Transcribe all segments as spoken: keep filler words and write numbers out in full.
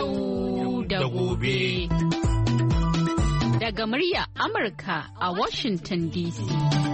Yau da gobe. Daga murya Amurka a Washington D C.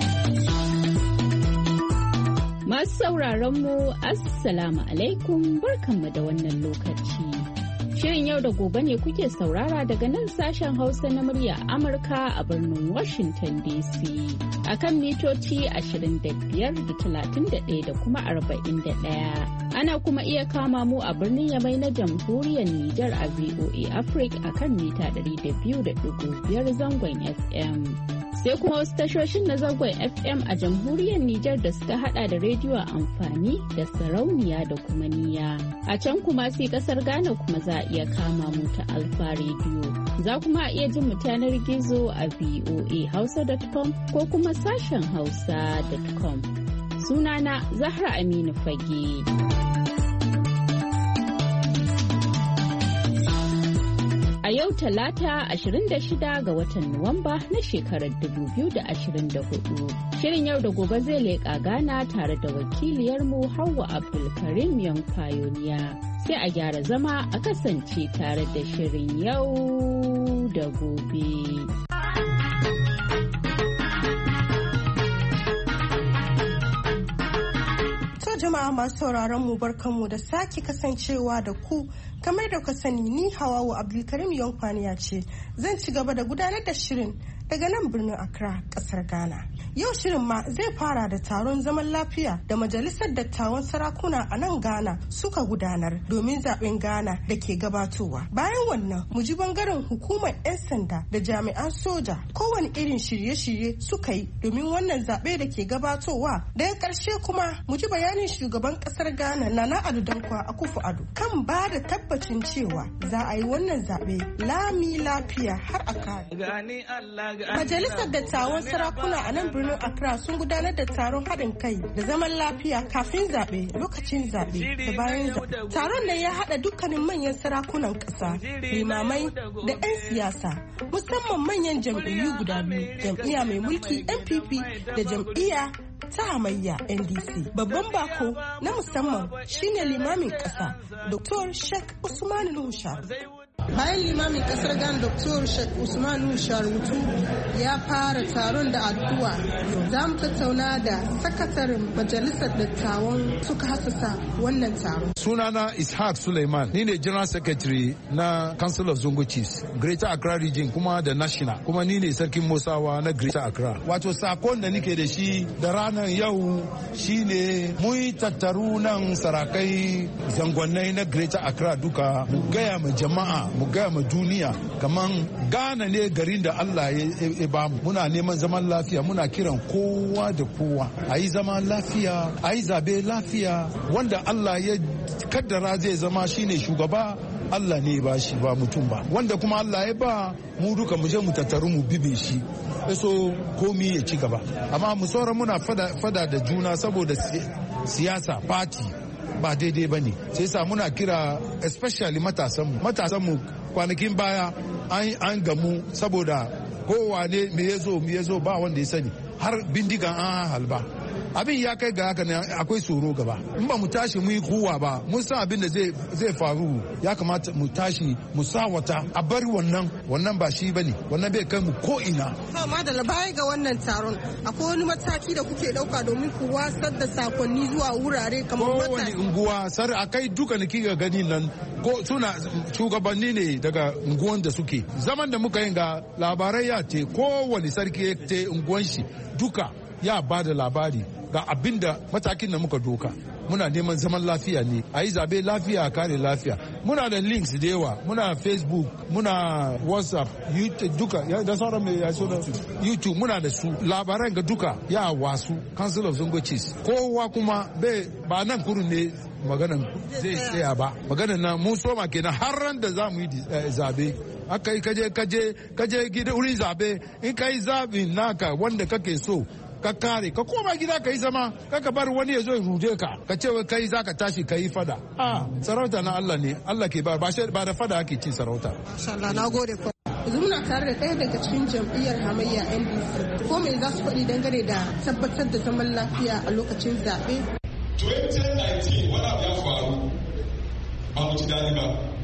Masu sauraron mu Assalamu alaikum, barkanmu da wannan lokaci. Shirin yau da gobe ne kuke saurara daga nan sashen Hausa na murya Amurka a birnin Washington D C. A kan mitoci ashirin da biyar da talatin da ɗaya da kuma arba'in da ɗaya. Ana kuma iya kama mu a birnin Yamai na Jamhuriyar Nijar a V O A Africa a kan mita ɗari da biyu da ɗigo biyar zangon F M. Sai kuma wasu tashoshin na zangon F M a Jamhuriyar Nijar da suka hada da rediyo amfani da sarauniya da kuma niya. A can kuma sai kasar Ghana kuma za a iya kama mu ta Alfa Radio. Za kuma a iya jin mu yanar gizo a V O A hausa dot com ko kuma sashen hausa dot com. Sunana Zahra Aminu Fage. A yau Talata ashirin da shida ga watan Nuwamba na shekarar dubu biyu da ashirin da hudu. Shirin yau da gobe zai leƙa Ghana tare da wakiliyarmu Hauwa Abdulkarim Young Pioneer. Sai a gyara zama a kasance tare da shirin yau da gobe. Jama'a masu sauraron mu barkanmu da sake kasancewa da ku. Kamar da ka sani ni Hawawu Abdulkarim Young Pioneer ce, zan ci gaba da gudanar da shirin daga nan birnin Accra, kasar Ghana. Yau shirin ma zai fara da taron zaman lafiya da Majalisar Dattawan Sarakuna a nan Ghana suka gudanar domin zaben Ghana da ke gabatowa. Bayan wannan mu ji bangaren hukumar 'yan sanda da jami'an soja kowane irin shirye-shirye suka yi domin wannan zaɓe da ke gabatowa. Daga ƙarshe kuma mu ji bayanin shugaban ƙasar Ghana Nana Addo Dankwa Akufo-Addo kan ba da tabbacin cewa za a yi wannan zaɓe lami lafiya har a kare. Majalisar Dattawan Sarakuna a nan birnin Accra sun gudanar da taron haɗin kai da zaman lafiya kafin zaɓe, lokacin zaɓe da bayan zaɓe. Taron da ya haɗa dukkanin manyan sarakunan ƙasa, limamai da 'yan siyasa, musamman manyan jam'iyyu guda biyu, jam'iyya mai mulki N P P da jam'iyya ta hamayya N D C. Babban bako na musamman shine limamin ƙasa Doctor Sheikh Usman Nushar. Bayan limamin kasar Ghana Doctor Sheikh Usman Nushar Rutu ya fara taron da addu'a, za mu tattauna da sakataren majalisar dattawan suka hasasa wannan taron. Sunana Ishaq Suleiman, ni ne General Secretary na Council of Zongo Chiefs, Greater Accra Region kuma da National, kuma ni ne Sarkin Musawa na Greater Accra. Wato sakon da nike da shi da ranar yau shine mun yi tattaru nan sarakai zangonnai na Greater Accra duka mu gaya ma jama'a mu gaya ma duniya kaman Ghana ne garin da Allah ya ba mu. Muna neman zaman lafiya, muna kiran kowa da kowa a yi zaman lafiya, a yi zabe lafiya, wanda Allah ya kaddara zai zama shine shugaba Allah ne ba shi ba mutum ba, wanda kuma Allah ya ba mu duka mu je mu tattaru mu bibe shi so komi ya ci gaba. Amma mu sauran muna fada, fada da juna saboda siyasa party ba daidai ba ne. Sai sa muna kira especially matasanmu matasanmu kwanakin baya an gamu saboda kowa ne me ya zo me ya zo ba wanda ya sani, har bindigan an halba. Abin ya kai ga haka ne, akwai tsoro gaba. In ba mu tashi mu yi kuwa ba, mun san abin da zai faru. Ya kamata mu tashi mu sawata a bari wannan wannan ba shi bane, wannan bai kai mu ko ina. Amma da baya ga wannan taron akwai wani mataki da kuke dauka domin ku wasar da sakonni zuwa wurare kamar mataki. Wani unguwa sar akai duka ne kika gani nan ko suna shugabanni ne daga unguwan da suke. Zaman da muka yin ga labarai ya ce kowane sarki ya ce unguwan shi duka ya ba da labari ga abin da matakin da muka doka. Muna neman zaman lafiya ne, a yi zabe lafiya, a kare lafiya. Muna da links da yawa, muna Facebook, muna WhatsApp, YouTube duka, da sauran mai yaso da YouTube muna da su. Labaran ga duka ya wasu Council of Zongo Chiefs. Kowa kuma bai ba nan kurun ne maganan zai tsaya ba. Maganan nan mun soma kenan har ran da za mu yi zabe. Aka yi kaje kaje kaje gida wurin zabe, in kai zabin naka wanda kake so ka kare ka koma gida ka yi zama, kaka bar wani ya zo rude ka ka ce kai za ka tashi ka yi fada. A sarauta na Allah ne, Allah ke ba ba da fada ake cin sarauta. Insha Allah, na gode. Yanzu muna tare da ɗaya daga cikin jam'iyyar hamayya N D C. Ko me za su faɗi dangane da tabbatar da zaman lafiya a lokacin zaɓe? twenty nineteen wani abu ya faru ba mu ci daɗi ba.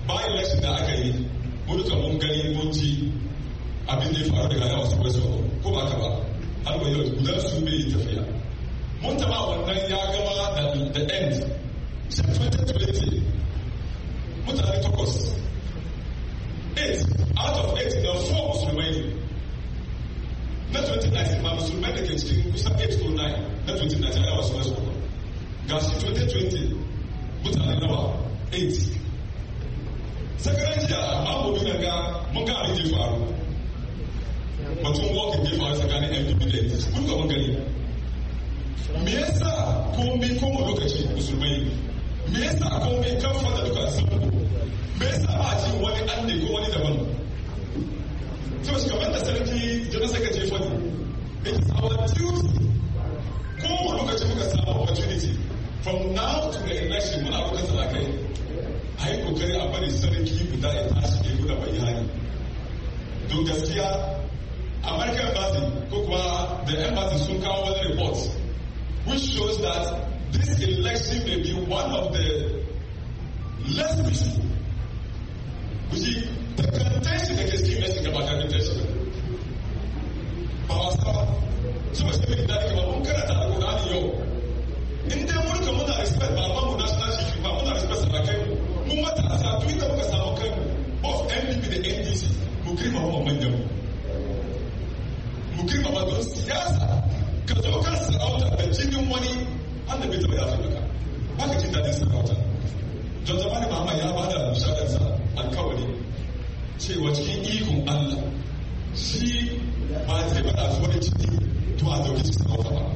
bayan election da aka yi mun duka mun gani mun ji abin da ya faru daga yawa su wasu ko ba ka ba har wa yau guda su bai tafiya mun taba wannan ya gama da the end twenty twenty mutane takwas eight out of eight na four musulmai na twenty nineteen ma musulmai da ke cikin kusan eight to nine na twenty nineteen yawa su wasu ga shi twenty twenty mutane nawa eight sakarar jiya amma gobe na ga mun ga abin da ya faru batun walking da ya faru tsakanin M P P da yanzu kun ga mun gani me yasa komai koma lokaci musulmai me yasa komai kan fada duka sun me yasa ba ji wani an ne ko wani daban so shi kamar da sarki jana saka ce fadi it is our duty kowane lokaci muka samu opportunity from now to the election muna roƙar salakai a yi kokari a bari sarki guda ya tashi ya nuna bayani don gaskiya American embassy ko kuwa the embassy sun kawo wani report which shows that this election may be one of the less peaceful. You see, the contention that is given is about contention. Power so much to be done about one kind of Qur'an yo. In the world of mother respect, Baba mu national chief, Baba mu respect Salakai. Mu mata sa tuita muka samu kai both M P P da N D C mu kirma wa manyan mu kirma ba don siyasa ka zo kan sarauta da jinin wani wanda bai taɓa yafi maka ba ka jin daɗin sarauta don zama da mama ya ba da shaɗarsa alkawari cewa cikin ikon Allah shi ba zai bada su wani ciki to a dauki cikin sarauta ba.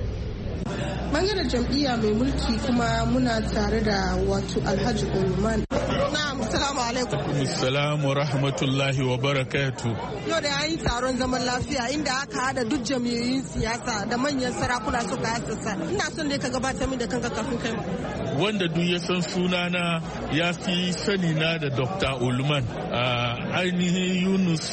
Bangaren jam'iyya mai mulki kuma muna tare da wato Alhaji Ulman. Na'am, assalamu alaikum. Assalamu rahmatullahi wa barakatu. Yau da yayin taron zaman lafiya inda aka hada duk jam'iyyun siyasa da manyan sarakuna suka hassasa. Ina son dai ka gabatar min da kanka kafin kai ma. Wanda duk ya san sunana ya fi sani na da Doctor Ulman. Ainihin Yunus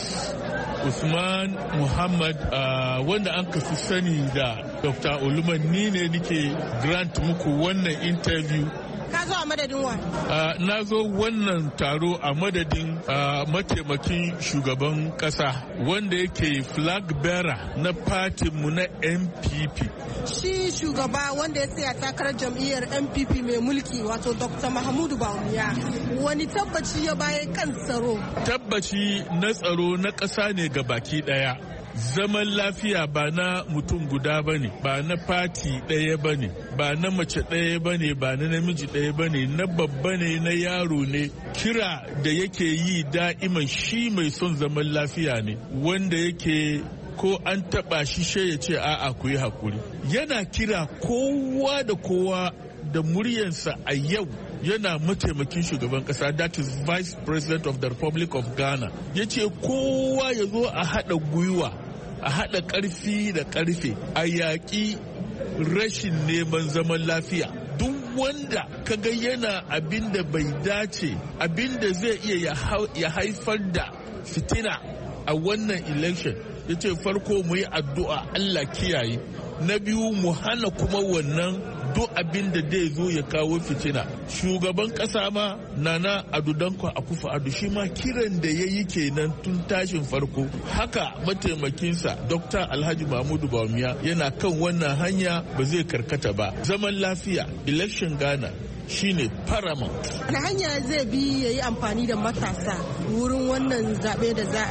Usman Muhammad uh, wanda an kafi sani da Doctor Ulman ni ne nike grant muku wannan interview. Ka zo a madadin wa? Uh, na zo wannan taro a madadin uh, mataimakin shugaban kasa wanda yake flag bearer na mu na M P P. Shi shugaba wanda ya tsaya takarar jam'iyyar M P P mai mulki wato Doctor Mahmudu Bawumia wani tabbaci ya bayan kan tsaro? Tabbaci na tsaro na ƙasa ne ga baki ɗaya. Zaman lafiya ba na mutum guda ba ne, ba na fati ɗaya ba ne, ba na mace ɗaya ba ne, ba na namiji ɗaya ba ne, na babba ne, na yaro ne. Kira da yake yi da'iman shi mai son zaman lafiya ne, wanda yake ko an taɓa shi she ya ce a'a ku yi hakuri. Yana kira kowa da kowa da muryarsa a yau yana mataimakin shugaban kasa, that is vice president of the Republic of Ghana, ya ce kowa ya zo a haɗa gwiwa a haɗa ƙarfi da ƙarfe a yaƙi rashin neman zaman lafiya. Duk wanda kaga yana abin da bai dace, abin da zai iya ya haifar da fitina a wannan election, ya ce farko mu yi addu'a Allah kiyaye, na biyu mu hana kuma wannan duk abin da zai zo ya kawo fitina. Shugaban kasa ma Nana Ado Dankwa Akufo-Addo shi ma kiran da ya yi kenan tun tashin farko. Haka mataimakinsa Doctor Alhaji Mahmudu Bawumia yana kan wannan hanya, ba zai karkata ba. Zaman lafiya, election Ghana shine paramount. Wani hanya zai bi ya yi amfani da matasa wurin wannan zaɓe da za a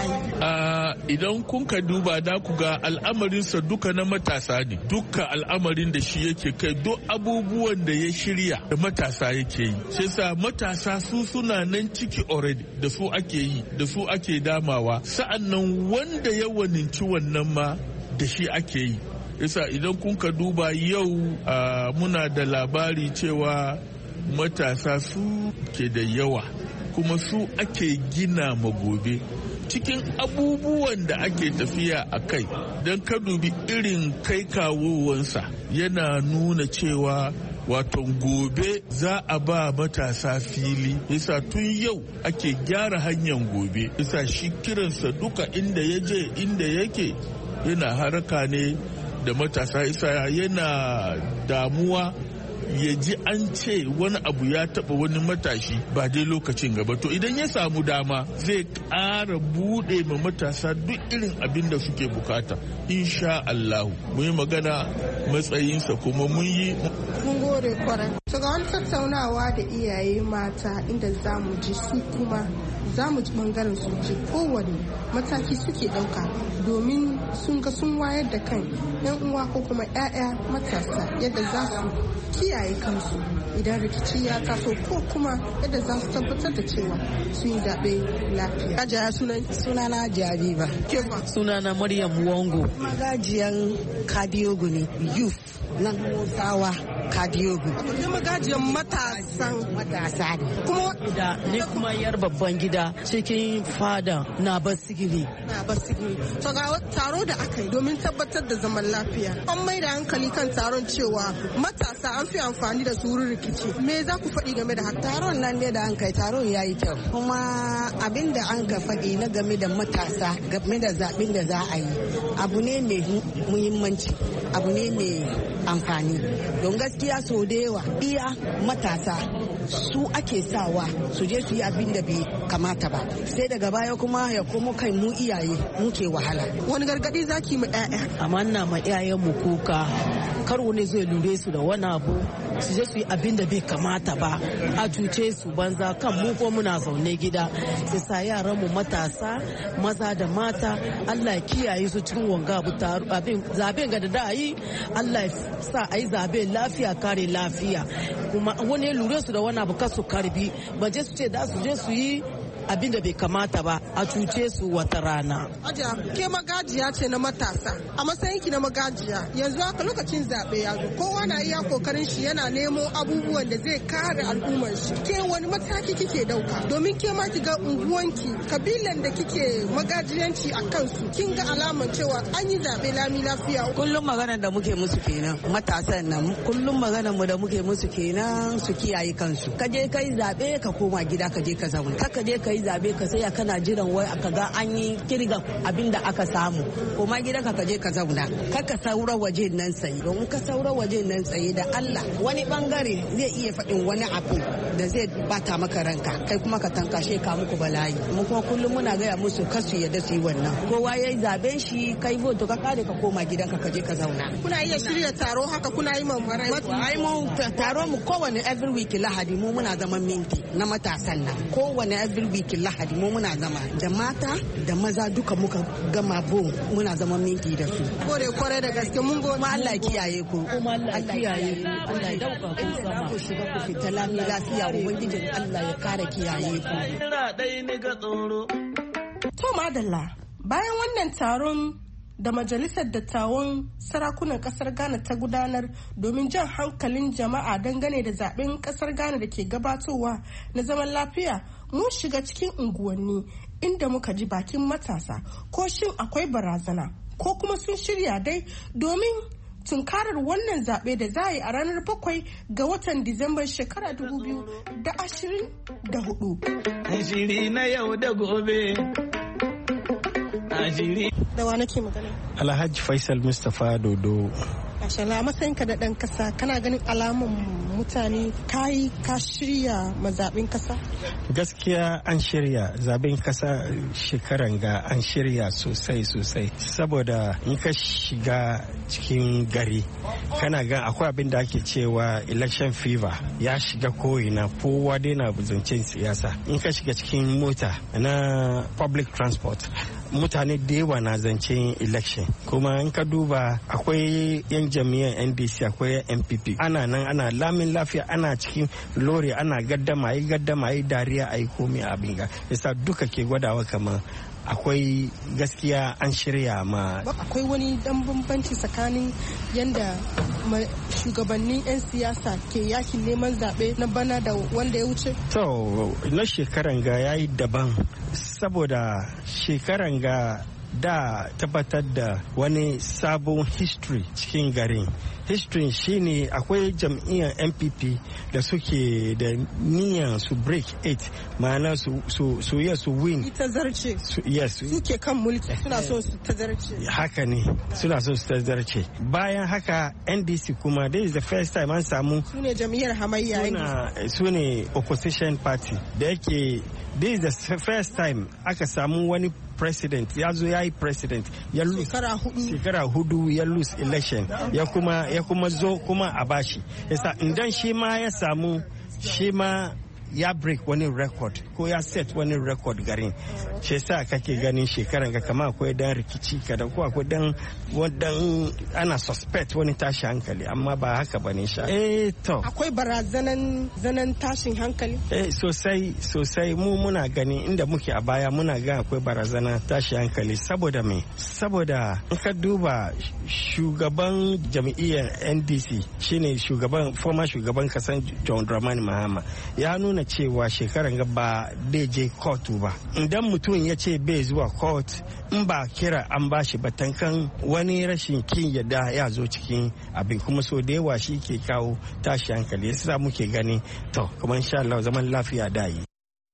yi? Idan kun ka duba da ku ga al'amarinsa duka na matasa ne. Duka al'amarin da shi yake kai, duk abubuwan da ya shirya da matasa yake yi. Sai sa matasa su suna nan ciki already, da su ake yi, da su ake damawa. Sa'an nan wanda ya waninci wannan ma da shi ake yi. Yasa idan kun ka duba yau muna da labari cewa matasa su ke da yawa kuma su ake gina ma gobe. Cikin abubuwan da ake tafiya a kai, don ka dubi irin kai kawowansa yana nuna cewa wato gobe za a ba matasa fili. Yasa tun yau ake gyara hanyar gobe. Yasa shi kiransa duka inda ya je inda yake yana haraka ne da matasa. Isa yana damuwa ya ji an ce wani abu ya taba wani matashi ba dai lokacin gaba. To idan ya samu dama zai ƙara buɗe ma matasa duk irin abin da suke bukata. Insha Allahu mun yi magana matsayinsa kuma mun yi. Mun gode kwarai. To ga wani tattaunawa da iyaye mata inda za mu ji su kuma za mu ji bangaren su ji kowane mataki suke ɗauka domin sun ga sun wayar da kan yan uwa ko kuma 'ya'ya matasa yadda za su kiyaye kansu idan rikici ya taso ko kuma yadda za su tabbatar da cewa sun yi zaɓe lafiya. Ajaya sunan? Sunana Jabiba. Kefa? Sunana Maryam Wongo. Magajiyan Kadiyogu ne, youth na Musawa Kadiyogu. Kuma magajiyan matasan matasa ne. Kuma da ni kuma yar babban gida cikin fada na Basigiri. Na Basigiri. To ga taro da aka yi domin tabbatar da zaman lafiya. An mai da hankali kan taron cewa matasa an fi amfani da su wurin rikici. Me za ku faɗi game da haka? Taron nan ne da an kai taron ya yi kyau. Kuma abin da an ka faɗi na game da matasa game da zaɓen da za a yi abu ne mai muhimmanci, abu ne mai amfani. Don gaskiya sau da yawa iya matasa su ake sawa su je su yi abin da bai kamata ba, sai daga baya kuma ya komo kai mu iyaye muke wahala. Wani gargadi zaki mu ɗaya? Amma na ma iyayen mu kuka kar wani zai lure su da wani abu su je su yi abin da bai kamata ba, a cuce su banza kan mu ko muna zaune gida. Su sa yaran mu matasa maza da mata Allah ya kiyaye su cikin wanga abu abin zaben ga da da yi Allah ya sa a yi zabe lafiya kare lafiya, kuma wani lure su da wani abu kasu karbi ba je su ce da su je su yi abin da bai kamata ba a cuce su wata rana. Aja, ke magajiya ce na matasa. A matsayin ki na magajiya, yanzu haka lokacin zaɓe ya zo. Kowa na iya kokarin shi yana nemo abubuwan da zai kare al'ummar shi. Ke wani mataki kike dauka? Domin ke ma ki ga unguwanki, kabilan da kike magajiyanci a kansu, kin ga alamar cewa an yi zaɓe lami lafiya. Kullum maganar da muke musu kenan, matasan nan kullum maganar mu da muke musu kenan su kiyaye kansu. Ka je kai zaɓe ka koma gida ka je ka zauna. Ka je ka yi zabe ka saya kana jiran wai aka ga an yi kirga abin da aka samu, kuma gidan ka je ka zauna kar ka saura waje nan tsaye. Don ka saura waje nan tsaye da Allah wani bangare zai iya faɗin wani abu da zai bata maka ranka, kai kuma ka tankashe ka muku bala'i. Mu kuma kullum muna gaya musu kasu yadda su yi wannan. Kowa yayi zaben shi kai vote ka kare ka koma gidan ka je ka zauna. Kuna iya shirya taro haka kuna yi mamarai? Ai mu taro mu kowane every week Lahadi mu muna zaman minti na matasan nan. Kowane every week Lahadi mu muna zama da mata da maza duka muka gama bo muna zaman minti da su. Kore kore da gaske mun gode. Kuma Allah kiyaye ku. Kuma Allah kiyaye. Allah ya dauka ku sama. Ku shiga ku fita lami lafiya ubangijin Allah ya kare kiyaye ku. To madalla bayan wannan taron da majalisar dattawan sarakunan kasar Ghana ta gudanar domin jan hankalin jama'a dangane da zaben kasar Ghana da ke gabatowa na zaman lafiya, mun shiga cikin unguwanni inda muka ji bakin matasa ko shin akwai barazana ko kuma sun shirya dai domin tunkarar wannan zaɓe da za a yi a ranar bakwai ga watan Disambar shekara dubu biyu da ashirin da hudu. Shiri na yau da gobe. Da wa nake magana? Alhaji Faisal Mustapha Dodo. Mashallah, matsayinka da ɗan kasa kana ganin alamun mutane kayi ka shirya mazaɓin kasa? Gaskiya an shirya zaɓen kasa shekaran ga an shirya sosai sosai saboda in ka shiga cikin gari kana gan akwai abin da ake cewa election fever ya shiga ko'ina, kowa dai na zancen siyasa. In ka shiga cikin mota na public transport mutane da yawa na zancen election, kuma in ka duba akwai yan jami'an N D C akwai N P P ana nan ana lamin lafiya, ana cikin lori ana gaddama yi gaddama yi dariya a yi komai abin ga yasa duka ke gwadawa kamar akwai gaskiya an shirya ma. Akwai wani dan bambanci tsakanin yadda shugabannin 'yan siyasa ke yakin neman zaɓe na bana da wanda ya wuce? To na shekaran ga ya yi daban saboda shekaran ga da tabbatar da wani sabon history cikin garin. History shine akwai jam'iyyar N P P da suke da niyan su break eight, ma'ana su su su yes su win. Ita zarce. Yes. Suke kan mulki suna so su ta zarce. Haka ne, suna so su ta zarce. Bayan haka N D C kuma this is the first time an samu. Su ne jam'iyyar hamayya. Su ne opposition party da yake this is the first time aka samu wani president ya zo ya yi president ya lose shekara hudu ya lose election ya kuma ya kuma zo kuma a bashi yasa idan shi ma ya samu shi ma ya break wani record ko ya set wani record garin shi yasa kake ganin shekaran ka kama akwai dan rikici kada ko akwai dan wadan ana suspect wani tashi hankali amma ba haka bane sha eh to akwai barazanan zanan tashin hankali eh sosai sosai mu muna gani inda muke a baya muna ga akwai barazana tashi hankali saboda me saboda in ka duba shugaban jam'iyyar N D C shine shugaban former shugaban kasan John Dramani Mahama ya nuna cewa shekaran ga ba zai je kotu ba idan mutum ya ce bai zuwa court in ba kira an bashi batankan wani rashin kin yadda ya zo cikin abin kuma so da yawa shi ke kawo tashi hankali yasa muke gani to kuma insha Allah zaman lafiya da yi.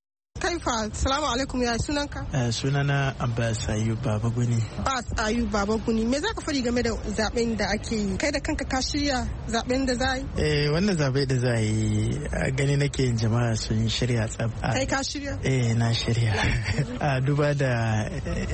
Kaifa, salamu alaikum, ya sunanka? Uh, sunana Abbas Ayub Babaguni. Abbas Ayub Babaguni, me za ka faɗi game da zaben da ake yi? Kai da kanka ka shirya zaben da za yi? Eh, wannan zabe da za yi gani nake yin jama'a sun shirya tsab. Kai ka shirya? Eh, na shirya. A duba da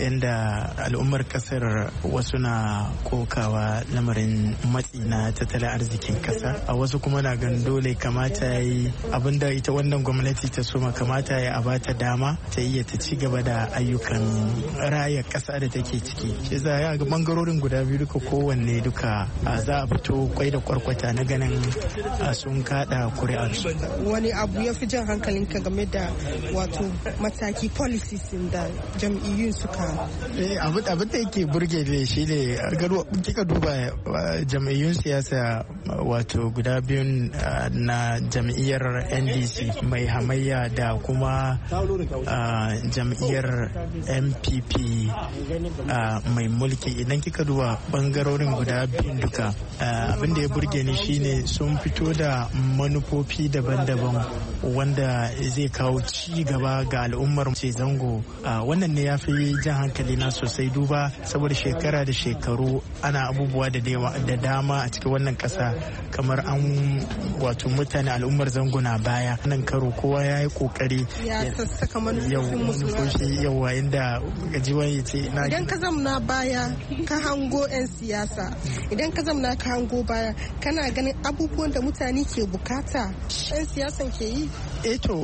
inda al'ummar kasar wasu na kokawa lamarin matsi na tattalin arzikin kasa. A wasu kuma na gan dole kamata yi abinda ita wannan gwamnati ta soma kamata ya a ta dama ta iya ta ci gaba da ayyukan raya kasa da take ciki shi za a ga bangarorin guda biyu duka kowanne duka za a fito kwai da kwarkwata na ganin sun kada kuri'arsu. Wani abu ya fi jan hankalinka game da wato mataki policies da jam'iyyun suka abin da yake burge ne shi ne kika duba jam'iyyun siyasa wato guda biyun na jam'iyyar N D C mai hamayya da kuma Uh, jam'iyyar N P P uh, mai mulki idan kika duba bangarorin guda biyun duka uh, abin da ya burge ni shine sun fito da manufofi daban-daban wanda zai kawo ci gaba ga al'ummar ce zango uh, wannan ne ya fi jan hankali na sosai duba saboda shekara da shekaru ana abubuwa da dama a cikin wannan kasa kamar an wato mutane al'ummar zango na baya nan karo kowa ya yi kokari sassaka manufofin musulunci yawa inda gajiwan ya ce na idan ka zamna baya ka hango 'yan siyasa idan ka zamna ka hango baya kana ganin abubuwan da mutane ke bukata 'yan siyasan ke yi eh to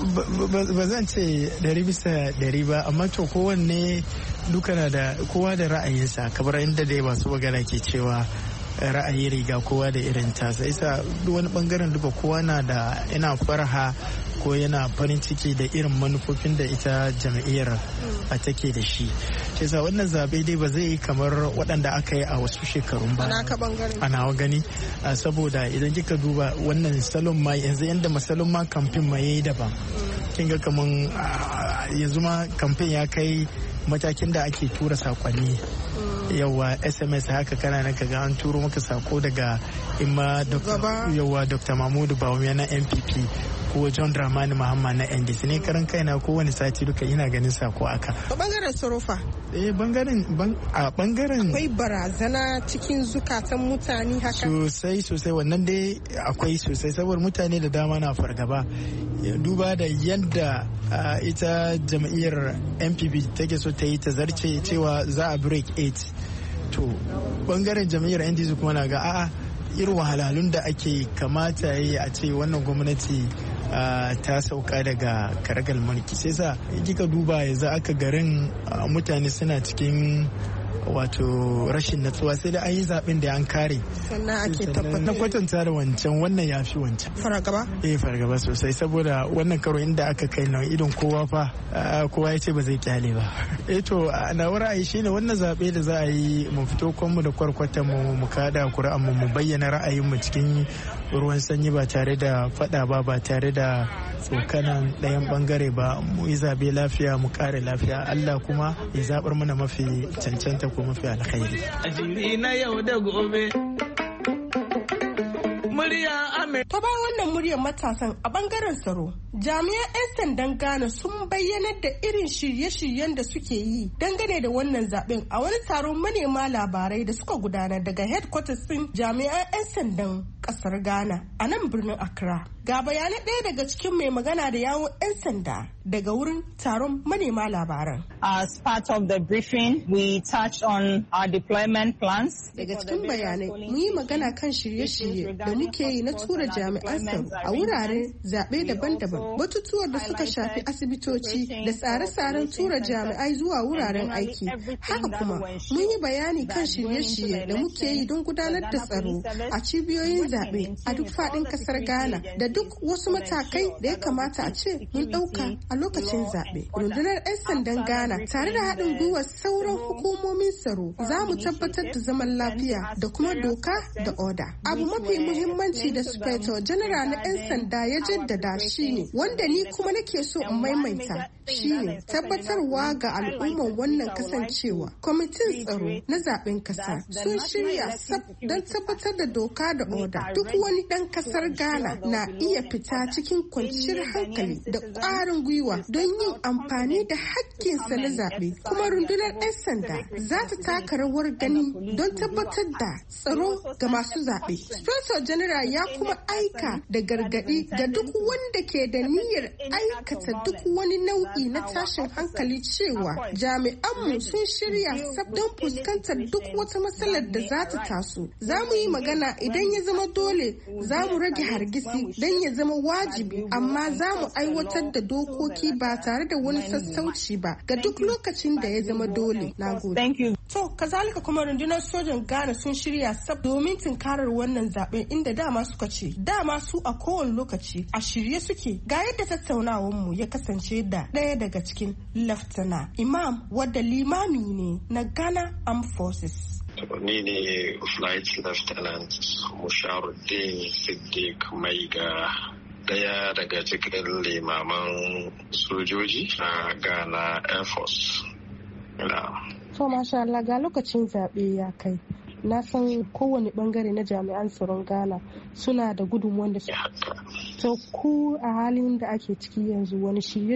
ba zan ce dari bisa dari ba amma to kowanne duka na da kowa da ra'ayinsa kamar inda dai masu magana ke cewa ra'ayi riga kowa da irin tasa isa wani bangaren duka kowa na da yana farha ko yana farin ciki da irin manufofin da ita jam'iyyar a take da shi shi yasa wannan zabe dai ba zai yi kamar waɗanda aka yi a wasu shekarun ba a nawa gani saboda idan kika duba wannan salon ma yanzu yanda masalon ma kamfen ma yayi daban kin ga kaman yanzu ma kamfen ya kai matakin da ake tura sakonni yawa sms haka kana nan kaga an turo maka sako daga imma yawa dr mahmudu bawumia na N P P ko John Dramani Mahama na N D C ne karan kaina kowane sati duka ina ganin sako aka. A bangaren Sorofa? Eh bangaren a bangaren akwai barazana cikin zukatan mutane haka? Sosai sosai wannan dai akwai sosai saboda mutane da dama na fargaba duba da yadda ita jam'iyyar N P P take so ta yi ta zarce cewa za a break eight to bangaren jam'iyyar N D C kuma na ga a'a irin wahalhalun da ake kamata yi a ce wannan gwamnati ta sauka daga karagal mulki sai sa kika duba yanzu aka garin mutane suna cikin wato rashin natsuwa sai da an yi zaben da an kare sannan ake tabbatar na kwatanta da wancan wannan ya fi wancan fargaba eh fargaba sosai saboda wannan karo inda aka kai nan idon kowa fa kowa ya ce ba zai kyale ba eh to na ra'ayi shine wannan zabe da za a yi mu fito kwanmu da kwarkwatan mu mu kada Qur'an mu mu bayyana ra'ayin mu cikin ruwan sanyi ba tare da fada ba ba tare da tsokanan ɗayan bangare ba, mu yi zabe lafiya mu kare lafiya, Allah kuma ya zabar mana mafi cancanta ko mafi alkhairi. Ajiri na yau da gobe. Ta bayan wannan muryar matasan a bangaren tsaro, jami'an 'yan sandan Ghana sun bayyanar da irin shirye-shiryen da suke yi dangane da wannan zaben a wani taron manema labarai da suka gudanar daga headquarters din jami'an 'yan sandan kasar Ghana a nan birnin Accra. Ga bayanai ɗaya daga cikin mai magana da yawon 'yan sanda daga wurin taron manema labaran. As part of the briefing, we touched on our deployment plans. Daga cikin bayanai, mun yi magana kan shirye-shirye da muke yi na tura jami'an tsaro a wuraren zaɓe daban-daban, batutuwar da suka shafi asibitoci da tsare-tsaren tura jami'ai zuwa wuraren aiki. Haka kuma, mun yi bayani kan shirye-shirye da muke yi don gudanar da tsaro a cibiyoyin zaɓe a duk faɗin ƙasar Ghana da duk wasu matakai da ya kamata a ce mun ɗauka a lokacin zaɓe. Rundunar 'yan sandan Ghana tare da haɗin gwiwar sauran hukumomin tsaro za mu tabbatar da zaman lafiya da kuma doka da oda. Abu mafi muhimmanci da Sufeto General na 'yan sanda ya jaddada shine wanda ni kuma nake so in maimaita shine tabbatarwa ga al'ummar wannan kasancewa kwamitin tsaro na zaɓen ƙasa sun shirya sab don tabbatar da doka da oda. Duk wani ɗan ƙasar Ghana na iya fita cikin kwanciyar hankali da ƙwarin gwiwa don yin amfani da hakkinsa na zaɓe, kuma rundunar 'yan sanda za ta taka rawar gani don tabbatar da tsaro ga masu zaɓe. Inspector General ya kuma aika da gargaɗi ga duk wanda ke da niyyar aikata duk wani nau'i na tashin hankali cewa jami'anmu sun shirya sab don fuskantar duk wata matsalar da za ta taso. Za mu yi magana idan ya zama dole, za mu rage hargitsi don ya zama wajibi, amma za mu aiwatar da dokoki ba tare da wani sassauci ba ga duk lokacin da ya zama dole. Na gode. To, kazalika kuma rundunar sojan Ghana sun shirya sab domin tunkarar wannan zaben, inda dama suka ce dama su a kowane lokaci a shirye suke. Ga yadda tattaunawar mu ya kasance da ɗaya daga cikin Laftana Imam wadda limami ne na Ghana Armed Forces. Ni ne Flight Lieutenant Musharuddin Siddiq Maiga, daya daga cikin limaman sojoji a Ghana Air Force. To masha Allah, ga lokacin zaɓe ya kai. Na san kowane bangare na jami'an tsaron Ghana suna da gudunmuwan da su. To ku a halin da ake ciki yanzu wani shirye?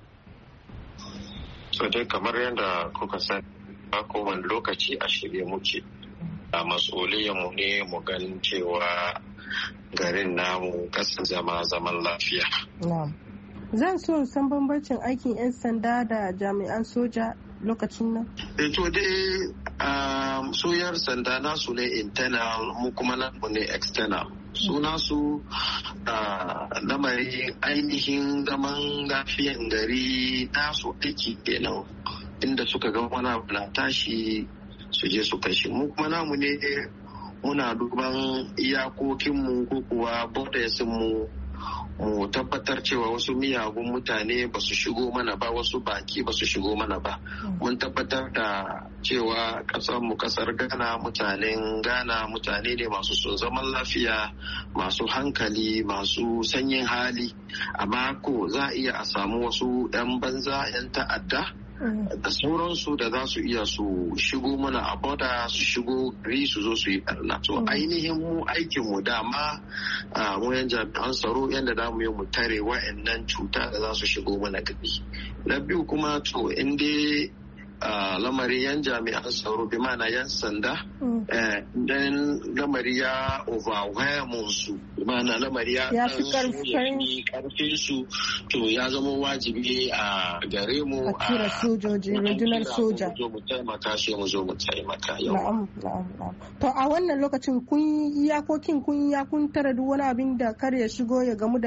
So dai kamar yadda kuka sani a kowane lokaci a shirye muke. A mu ne mu ganin cewa garin namu kasan zama zaman lafiya. Zan so in san bambancin aikin 'yan sanda da jami'an soja lokacin nan. E to dai um, soyar sanda nasu ne internal, mu kuma namu ne external. Suna su uh, lamarin ainihin zaman lafiyan gari nasu aiki kenan, inda suka ga wani abu na tashi su je su kashe. Mu kuma namu ne muna duban iyakokinmu ko kuwa bordersinmu, mu tabbatar cewa wasu miyagun mutane ba su shigo mana ba, wasu baki ba su shigo mana ba. Mun tabbatar da cewa mu kasar Ghana, mutanen Ghana mutane ne masu son zaman lafiya, masu hankali, masu sanyin hali. Amma ko za a iya a samu wasu 'yan banza, 'yan ta'adda da sauransu da za su iya su shigo mana a boda, su shigo gari su zo su yi ɓarna. To ainihin mu aikin mu dama mu yan jami'an tsaro yadda za mu yi mu tare wa'annan cuta da za su shigo mana gari. Na biyu kuma to in dai lamari yan jami'an tsaro bi mana yan sanda dan lamari ya overwhelm su, bi mana lamari ya fi karfin su, to ya zama wajibi a gare mu a tura sojoji, rundunar soja mu taimaka shi mu zo mu taimaka yau. Na'am, na'am. To a wannan lokacin kun yi iyakokin kun ya kun tara duk wani abin da kar ya shigo ya gamu da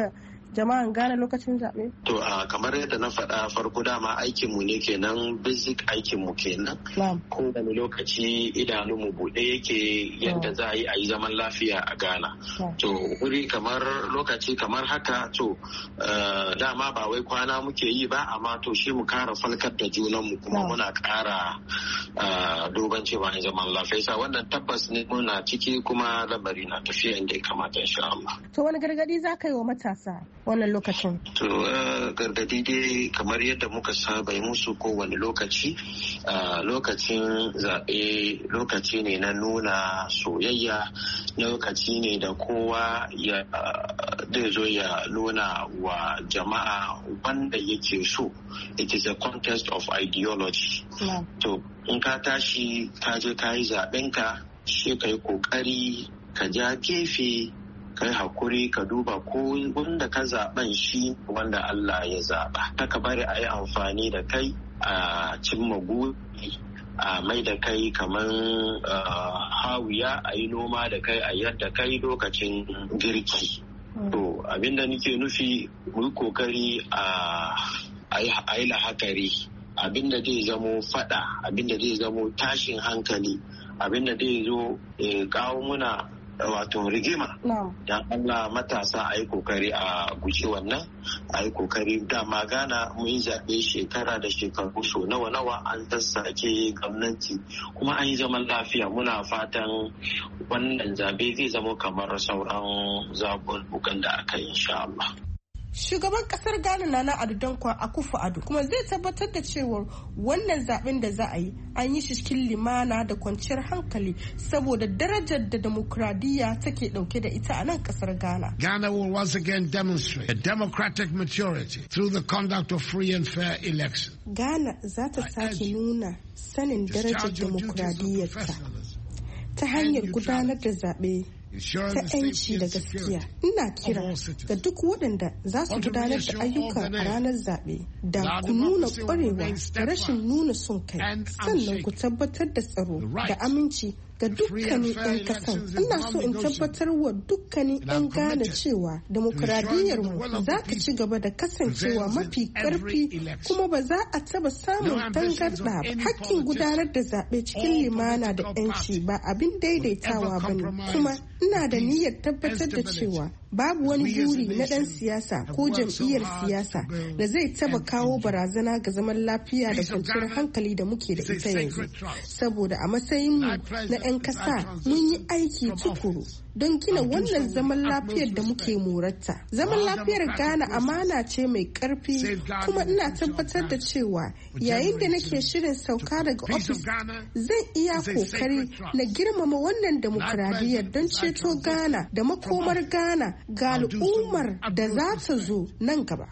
jama'an Ghana lokacin zaɓe? To a kamar yadda na faɗa farko dama aikinmu ne kenan, basic aikinmu kenan. Kowane lokaci idanunmu buɗe yake yadda za a yi a yi zaman lafiya a Ghana. To wuri kamar lokaci kamar haka to dama ba wai kwana muke yi ba, amma to shi mu kara falkar da junanmu kuma muna kara duban cewa a zaman lafiya. Sa wannan tabbas ne muna ciki kuma lamari na tafiya inda ya kamata insha Allah. To wani gargadi za ka yi wa matasa wannan lokacin? To gargadi dai kamar yadda muka saba yi musu kowane lokaci, lokacin zaɓe lokaci ne na nuna soyayya, lokaci ne da kowa ya zai zo ya nuna wa jama'a wanda yake so. It is a contest of ideology. Yeah. To in ka tashi ka je ka yi zaɓenka, shi ka yi ƙoƙari ka ja gefe, kai hakuri ka duba ko wanda ka zaben shi wanda Allah ya zaba. Haka bari a yi amfani da kai a cimma guri, a mai da kai kamar hawiya, a yi noma da kai a yadda kai lokacin girki. To abinda nake nufi mu yi kokari a yi lahakari, abinda zai zamo fada, abinda zai zamo tashin hankali, abinda zai zo kawo muna wato rigima. Dan Allah matasa a yi kokari a guji wannan, a yi kokari. Dama Ghana mun yi zaɓe shekara da shekaru so nawa nawa an sassake gwamnati kuma an yi zaman lafiya. Muna fatan wannan zaɓe zai zama kamar sauran zaɓuɓɓukan da aka yi insha Allah. Shugaban kasar Ghana Nana Addo Dankwa Akufo-Addo kuma zai tabbatar da cewa wannan zaben da za a yi an yi shi cikin limana da kwanciyar hankali saboda darajar da demokradiyya take dauke da ita a nan kasar Ghana. Ghana will once again demonstrate a democratic maturity through the conduct of free and fair elections. Ghana za ta sake nuna sanin darajar demokradiyyarta ta hanyar gudanar da zaɓe ta 'yanci da gaskiya. Ina kira ga duk waɗanda za su gudanar da ayyuka a ranar zaɓe da ku nuna ƙwarewa da rashin nuna son kai, sannan ku tabbatar da tsaro da aminci ga dukkanin 'yan kasan. Ina so in tabbatar wa dukkanin 'yan Ghana cewa demokuraɗiyyarmu za ta ci gaba da kasancewa mafi ƙarfi kuma ba za a taba samun tangarɗa ba. Hakkin gudanar da zaɓe cikin limana da 'yanci ba abin daidaitawa ba ne, kuma ina da niyyar tabbatar da cewa babu wani buri na ɗan siyasa ko jam'iyyar siyasa da zai taba kawo barazana ga zaman lafiya da kwanciyar hankali da muke da ita yanzu. Saboda a matsayinmu na 'yan ƙasa mun yi aiki tukuru don gina wannan zaman lafiyar da muke morarta. Zaman lafiyar Ghana amana ce mai ƙarfi, kuma ina tabbatar da cewa yayin da nake shirin sauka daga ofis zan iya kokari na girmama wannan demokradiyyar don ceto Ghana da makomar Ghana ga al'ummar da za ta zo nan gaba.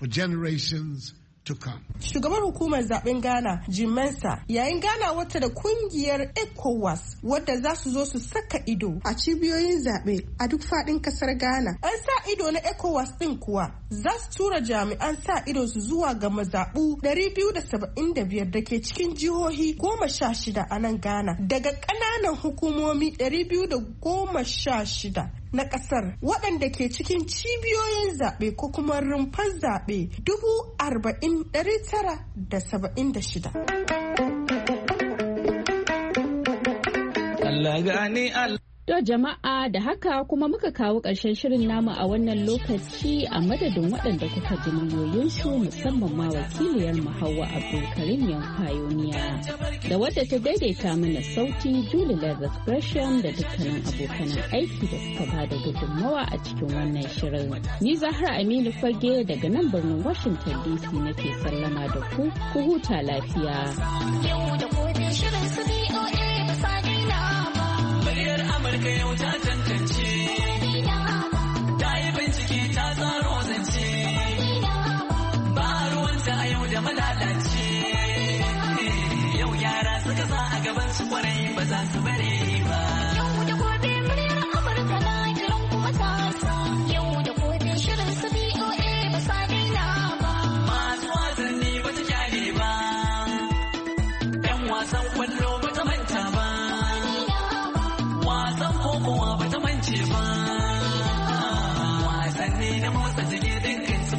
Shugabar hukumar zaben Ghana, Jim Mensa, yayin gana wata da kungiyar ECOWAS wadda za su zo su saka ido a cibiyoyin zaɓe a duk faɗin ƙasar Ghana. An sa ido na ECOWAS ɗin kuwa za su tura jami'an sa ido su zuwa ga mazaɓu ɗari biyu da saba'in da biyar da ke cikin jihohi goma sha shida a nan Ghana daga ƙananan hukumomi ɗari biyu da goma sha shida na ƙasar waɗanda ke cikin cibiyoyin zaɓe ko kuma rumfar zaɓe dubu arba'in ɗari tara da saba'in da shida. Allah gani Allah. To jama'a da haka kuma muka kawo ƙarshen shirin namu a wannan lokaci a madadin waɗanda kuka ji muryoyinsu musamman ma wakiliyar mu Hauwa Abdulkarim Yankayoniya da wadda ta daidaita mana sauti Julie Leather Gresham da dukkanin abokanan aiki da suka bada gudunmawa a cikin wannan shirin. Ni Zahra Aminu Fage daga nan birnin Washington D C nake sallama da ku, ku huta lafiya. Yau da gobe shirin su B O A ba sa daina ba. Muryar Amurka yau ta tantance. Ta yi bincike ta tsaro zance. Ba ruwanta a yau da malalace. Yau yara suka sa a gaban su kwarai ba za su bare ba. Yau da gobe muryar Amurka na kiran kuma ta yau da gobe shirin su B O A ba sa daina ba. Masu wasanni ba ta kyale ba. 'Yan wasan kwallo ba ta manta ba. Wasan kokowa ba ta mance ba. Wasanni na motsa jiki dukkan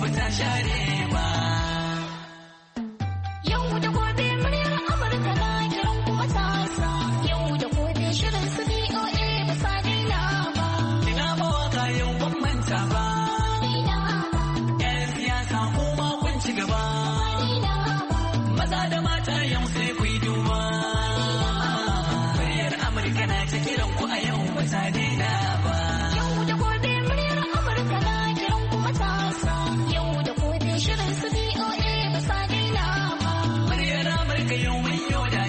da gobe muryar Amurka na kiran ku matasa. Yau da gobe shirin su B O A ba sa daina ba. Ina mawaka yau ban manta ba. Yan siyasa kuma kun ci gaba. Maza da mata yau sai ku yi duba. Muryar Amurka na ta kiran ku a yau ba sa daina ba. Yau da gobe muryar Amurka na kiran ku matasa. Yau da gobe shirin su B O A ba sa daina ba. Muryar Amurka yau mun yau da